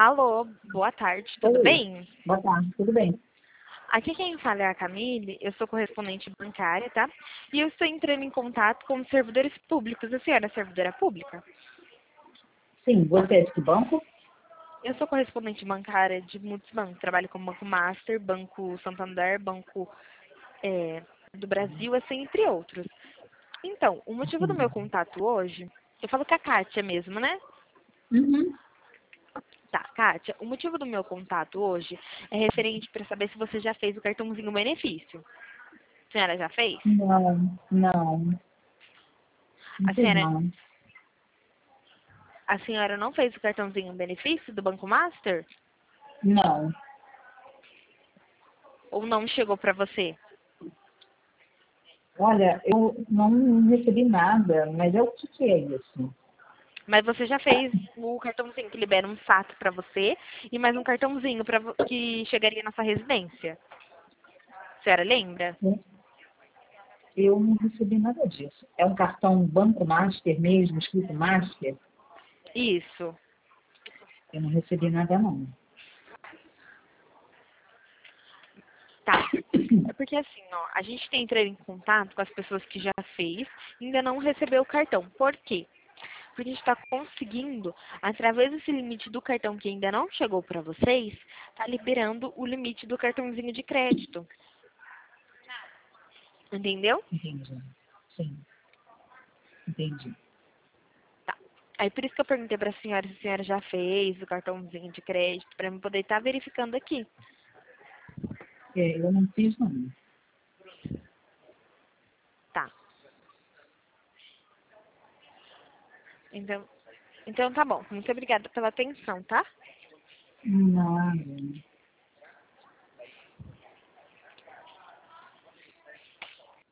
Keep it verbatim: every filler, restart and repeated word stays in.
Alô, boa tarde, tudo Oi, bem? boa tarde, tudo bem? Aqui quem fala é a Camille, eu sou correspondente bancária, tá? E eu estou entrando em contato com os servidores públicos. A senhora é servidora pública? Sim, você é de que banco? Eu sou correspondente bancária de muitos bancos. Trabalho com Banco Master, Banco Santander, Banco é, do Brasil, assim, entre outros. Então, o motivo do meu Sim. contato hoje, eu falo com a Kátia mesmo, né? Uhum. Tá, Kátia, o motivo do meu contato hoje é referente para saber se você já fez o cartãozinho benefício. A senhora já fez? Não, não, não A fiz senhora, não. a senhora não fez o cartãozinho benefício do Banco Master? Não. Ou não chegou para você? Olha, eu não recebi nada, mas é o que que é isso? Mas você já fez o cartãozinho que libera um saque para você e mais um cartãozinho para que chegaria na sua residência. A senhora lembra? Eu não recebi nada disso. É um cartão Banco Master mesmo, escrito Master? Isso. Eu não recebi nada não. Tá. É porque assim, ó, a gente tem que entrar em contato com as pessoas que já fez e ainda não recebeu o cartão. Por quê? Porque a gente está conseguindo, através desse limite do cartão que ainda não chegou para vocês, tá liberando o limite do cartãozinho de crédito. Entendeu? Entendi. Sim, entendi. Tá. Aí por isso que eu perguntei para a senhora se a senhora já fez o cartãozinho de crédito, para eu poder estar verificando aqui. É, eu não fiz não. Tá. Então, então tá bom. Muito obrigada pela atenção, tá? Nada.